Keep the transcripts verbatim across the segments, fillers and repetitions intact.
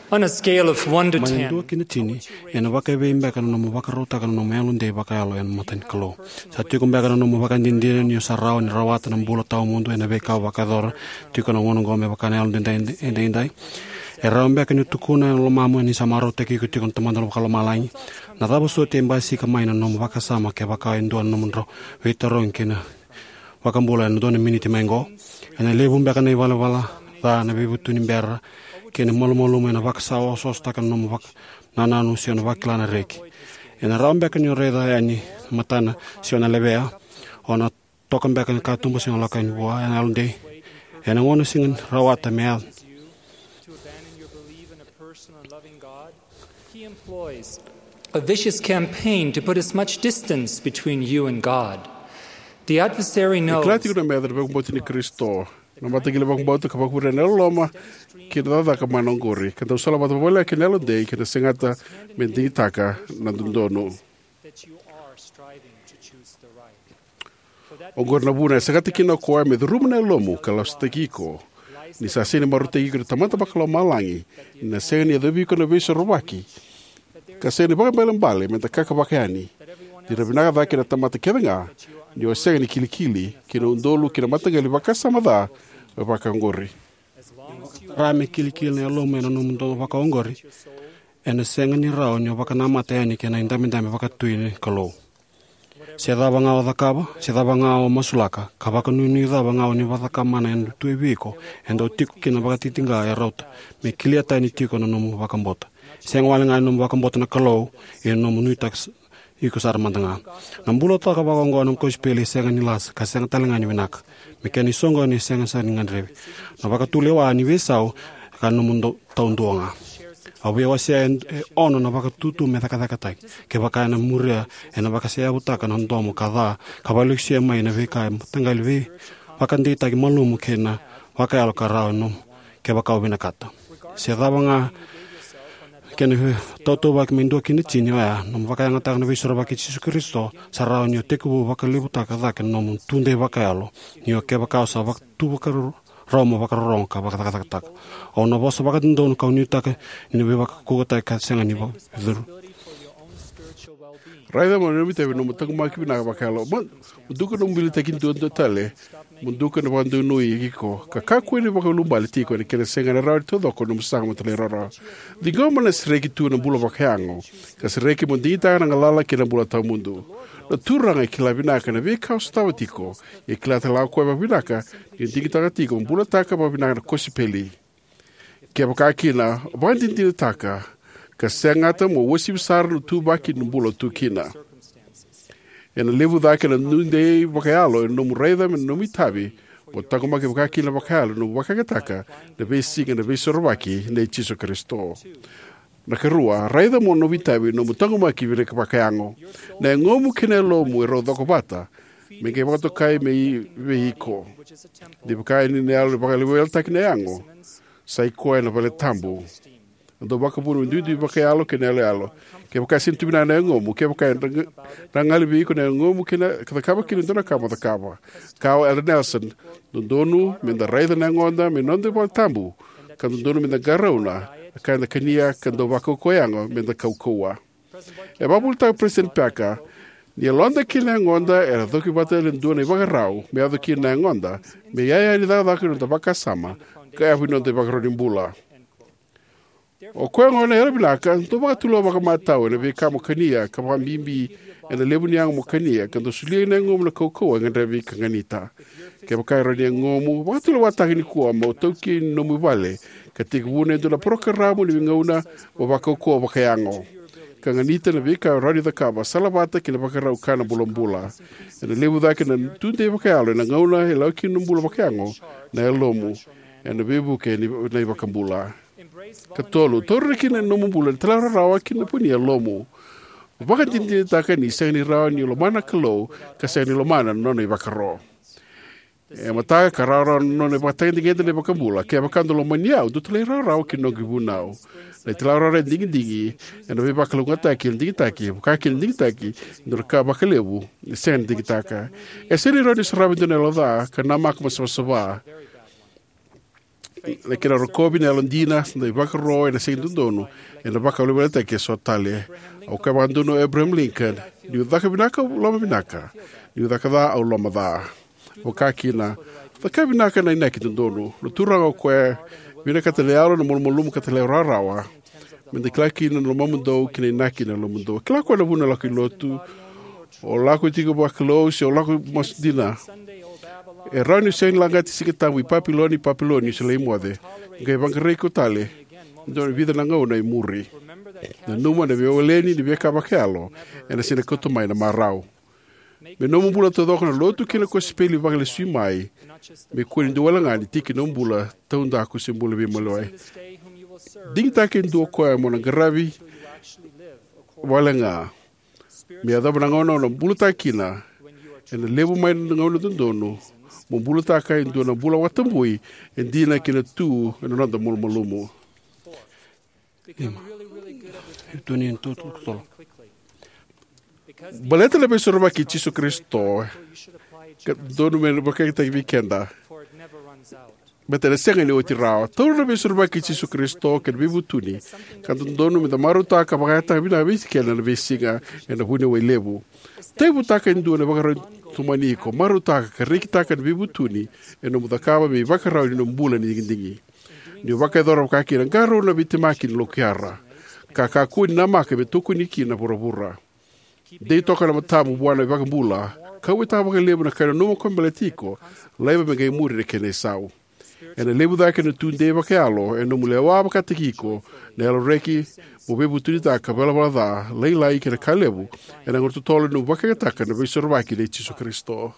On a scale of one to Mai dua ten, kina tini, e na waka ebe imbeka na nomu waka rota ka na nomu elu ndei waka alo e na matan kalo. Sa tiko mbeka na nomu waka ndindina ni o sarao ni rawata na mbula tau mundu e na beka waka dhora, tiko na wono ngome waka na elu ndindai ndindai. E rao mbeka ni tukuna na lomamu ni samaro teki ku tiko na tamanda na waka lomalangi. Na tabo so te mbai sika mai na nomu waka sama ke waka e ndua na nomu ndro, weita roin kina waka mbula e na done miniti mengo. E na levu mbeka na i wala wala, dha na bibutu ni mbera, kene molo molo me na waka sao sosta ka no waka na nanu si ona waka na reki e na rambe ka ni reda yani matana si ona levea ona toka mbeka ka tumbo si ona ka ni wa na alde e na ngono singen rawata me to abandon your belief in a person and loving God, he employs a vicious campaign to put as much distance between you and God. The adversary knows Klati kuna medar bang boti ni Kristo. Na mata gile bang boti ka bakure na loma kina da ka manongori. Ka tau sala mata bola kina lo dei kina sengata mendi taka na dundono. that you are striving to choose the right. O gorna buna sengata kina koa me drum na lomu ka lastekiko. Ni sa sene marute ki tamata bakalo malangi. Na sene ya debi kona viso robaki. Ka sene baka mbele mbale menta kaka bakani. Di rabinaga da kina tamata kevenga. Ni o sene ni kilikili kina undolu kina matagali bakasa mada baka ngori. rame kilikili na lo me no mundo waka ongori e na senga ni rao ni waka na mate ni ke na indami ndami waka tuini kalo se dava ngao dakava se dava ngao masulaka ka waka nuni dava ngao ni waka mana en tu viko endo tiku kina waka titinga e rota me kilia tani tiko no nomu waka mbota senga wale ngai nomu waka mbota na kalo e nomu nuita iko sar mandanga nambulo ta ka waka ngo nom ko speli senga ni las ka senga talenga ni winaka me kani songo ni senga sa ni ngandrevi na waka tulewa ni vesau ka no mundo taunduanga awe wa se ono na waka tutu me taka taka tai ke waka na muria e na waka se abutaka na ndomo kadha ka balixia mai na veka tangalvi waka ndita ki malumu kena waka alo karao no ke waka obina kata se davanga kene toto wak mindo kini tini ya no waka nga ta na visora waka Jesus Kristo sarao ni teku waka libutaka dha ke no tunde waka alo ni ke waka sa waka tu waka Roma waka ronga ka waka taka taka. O na bosa waka ndono ka uniu taka ni waka kukata ka senga ni wa dhuru. Raida mo nemi tewe no mutang maki bina waka alo. Mo duka no mbili takin tuan tale. Mo duka no wandu nui ikiko. Ka kakwe ni waka lumbali tiko ni kene senga na rao todo ko no musanga matale rara. Di goma na sireki tu na bula waka yango. Ka sireki mo dita na ngalala kina bula tau mundu. Na turanga i kila binaka na veka o stawa tiko. I kila te lau koe binaka, i tiki taka tiko, mbula taka pa binaka na kosi peli. Kia waka kina, o bantin tira taka, ka sengata mo wasi bisara no tu baki no mbula tu kina. E na levu dhake na nunde wakaalo, e nomu reida me nomu tabi, mo tako maki waka kina wakaalo, no wakakataka, na vesi na vesi robaki, na Jesu Kristo. Na karua, raida mo no vitabi no mutango maki vire ka pakayango. Na ngomu kene lomu e rodoko bata. Me ke wato kai me veiko. Di pakai ni ne alu pakai level tak ne yango. Sai koe na vale tambu. Ndo baka bunu ndu di pakai alo kene ale alo. Ke pakai sintu bina na ngomu, ke pakai rangali veiko na ngomu kene ka kaba kene ndona kama ta kaba. Kao El Nelson, ndonu me da raida na ngonda me nonde pa tambu. Ka ndonu me da garauna. Ka na kania ka ndo wako koyango me da kaukoa. E babulta President Paka, ni londa ki na ngonda era doki bata le ndona i waka rau, me ado ki na ngonda, me yaya ni da waka no da waka sama, ka api no da waka rodimbula. O koyango na era bilaka, ndo waka tulo waka matau, na vika mo kania, ka waka mbimbi, e na lebu ni mo kania, ka ndo sulia na ngomu na kaukoa, nganda vika nganita. Ke waka rodi ngomu, waka tulo wataki ni kuwa, mo toki no mubale, ka tika wune ndo na proka ramu ni ngauna, o waka koa waka yango. Ka nganita na vika rodi da kaba, salabata ki na waka rau kana bulombula. E na lebu dhake na tunde waka alo, na ngauna e lau ki numbula waka yango, na e lomu, e na bebu ke na i waka mbula. Ka tolu, torre ki na numbula, na talara rawa ki na puni e lomu. Waka tindi taka ni sa ni rawa ni lomana kalo, ka sa ni lomana nono i waka ro. E mata ka rara no ne bata ndi ngenda ne bakambula ke bakando lo maniau do tele rara ki no gibunau le tele rara dingi dingi e no ba kalunga ta ki dingi ta ki ka ki dingi ta ki ndo ka bakalebu sen dingi ta ka e seri ro ni srabi do ne lo da ka na mak mas wasaba le kina rokobi na Londina na baka ro na sing dono e na baka le te ke so tale o ka bandono Abraham Lincoln ni udaka binaka loma binaka ni udaka da au loma da o ka kina fa ka binaka na ina ki dono no turanga ko e bina ka tele alo no molum ka tele rarawa me de klaki no mamundo kina ina kina no mundo kla ko na buna la ki lotu o la ko tigo ba close o la ko masdina e rani sen langa ti sikita wi papiloni papiloni se le moade ngai bangare ko tale do vida na ngau na muri na numa de violeni de veka bakelo e na sine koto mai na marau me no mbula todo na lotu kina ko speli va le sui mai me ko ndo wala ngani tiki no mbula taunda ko se mbula bi moloi ding ta ken do ko mo na gravi wala nga me adaba na ngau no mbula ta kina e na lebu mai na ngau no dono mo bula ta kai ndo na bula watambui e dina kina tu e no nanda mol molumo tuni en tot tot baleta le beso roba ki Jesu Kristo dono me roba ki ta weekenda bete le senga ni oti rao to le beso roba ki Jesu Kristo ke bibu tuni kan dono me da maruta ka ba ta bina bisi ke na besinga e na hune we lebu te buta ka ndo na ba tumaniko marutaka karikitaka bibutuni eno mudakaba be bakara no mbula ni ndingi ni bakadoro kakira ngaro na bitimaki lokiara kaka kuni na maka betuku nikina burabura de toka na matamu bwana bakambula kawita bakalebo na kana no kombeletiko leba mega muri kene sau ena lebu da kana tunde bakalo eno mulewa bakatikiko nelo reki Mobebu tunita kabela bala leila ike na kalebu ena ngorto tole no bakataka na bisorvaki de Jesu Kristo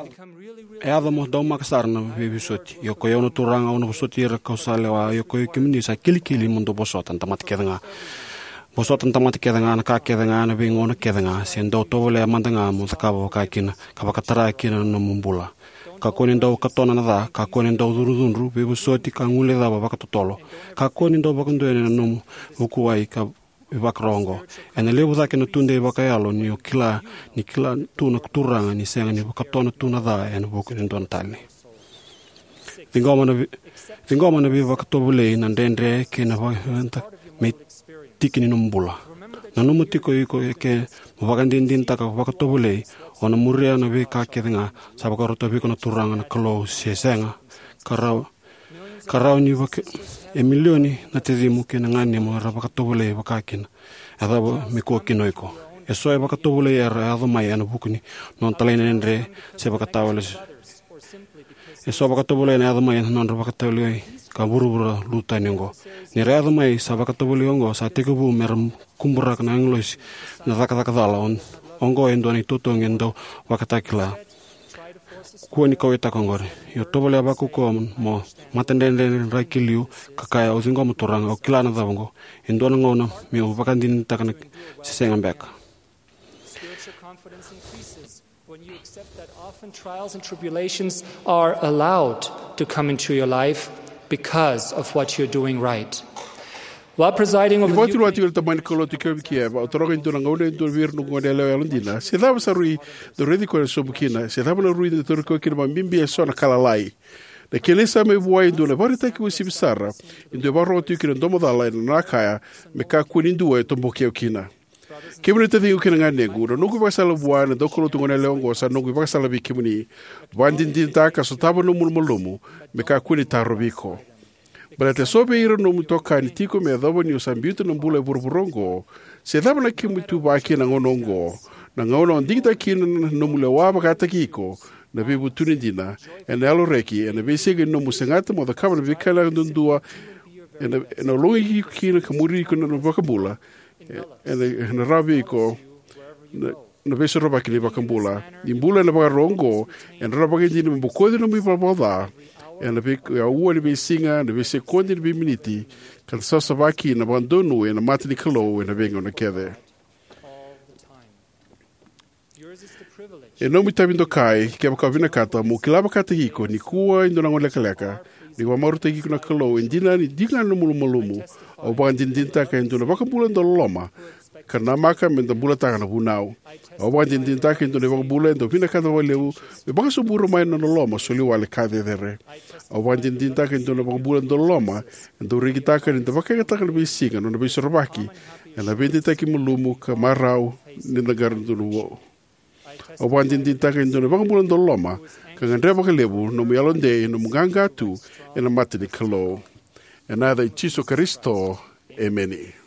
e ava mo dau makasarna bibisoti yo ko yono turanga ono bosoti ra kausale wa yo ko kimini sa kilikili mundo bosotan tamat kedanga bosotan tamat kedanga na ka kedanga na bingo na kedanga sendo tole amandanga mo takabo ka kina kabakatara kina no mumbula ka koni ndo katona na da ka koni ndo durudunru be busoti ka ngule da baba katotolo ka koni ndo bakundo ene no hukuwai ka bakrongo ene lebu da kena tunde bakayalo ni kila ni kila tuna kuturanga ni senga ni katona tuna da ene boku ndo ntali vingoma na vingoma na biva katobule na ndendre kena ba me tikini no mbula na no mutiko iko ke bagandindin taka bakatobule ona muria na be ka kedenga sabaka roto be kono turanga na klo sesenga karau karau ni vake e milioni na tezimu ke ngani mo rabaka tobule bakakina ada me ko kinoiko e so e baka tobule ya ado mai ana bukuni non talene ndre se baka tawle e so baka tobule na ado mai non rabaka tawle ka burubura luta ningo ni ado mai sabaka tobule ngo sa teko bu meram kumbura kana nglois na zakaka dala on ongo endo ni toto ngendo wakatakila kuoni ko eta kongore yo tobole abaku ko mo matendende rakiliu kakaya ozingo mutoranga okilana davongo endo ngona mi ubakandin takana sisenga mbeka spiritual confidence increases when you accept that often trials and tribulations are allowed to come into your life because of what you're doing right. While presiding over the what you tamani kolo tikyo kieva otoroga indona ngone ndo vir no ngone le Londina se dava sarui do redico so bukina se dava no ruido to ko kina mbimbi so na kala lai de kele sa me voa indona varita ki usi bisara indo barro tikyo ndo modala na kaya me ka kunindu e tombo kina kimuni te dingu kina ngane guro nuku basala voa na dokolo to ngone le ngo sa nuku basala bi kimuni bandin din ta ka so tabo no mulmulumu me ka kuni tarobiko But te sobe iro no mutoka ni tiko me adobo ni usambiuto no mbula burburongo. Se daba na kimu tu baki na ngonongo. Na ngono ndigita kina no mule waba kata kiko. Na bibu tunindina. Ene alo reki. Ene besege no musengata mo da kama na vikala ndundua. Ene longi kina kamuri iko na bakambula. Ene rabi iko. Na beso roba kini bakambula. Imbula na bakarongo. Ene roba kini mbukodi no mipaboda. E na be a ua ni be singa, na be se kondi ni be miniti, kan sasa waki na bandono e na matini kalo e na venga na kede. E no mi tabindo kai, ke baka vina kata, mo kilaba kata hiko, ni kua indo na ngoleka leka, ni wa maruta hiko na kalo, e dina ni dina no mulu malumu, o baka dindinta ka indo na baka bula ndo loma, ka na maka men da bula taka na bunau. O wa din din taka into ne wa bula ndo pina ka wa leu me baka su buru mai no loma so li wale ka de dere. O wa din din taka into ne wa bula ndo loma ndo rigi taka ndo baka ka taka bi singa no bi sorbaki. E na vende taki mulumu ka marau ni na gar ndo wo. O wa din din taka into ne wa bula ndo loma ka ngandre baka lebu no mi alonde no muganga tu e na matini kalo. E nada i Chiso Kristo. Amen.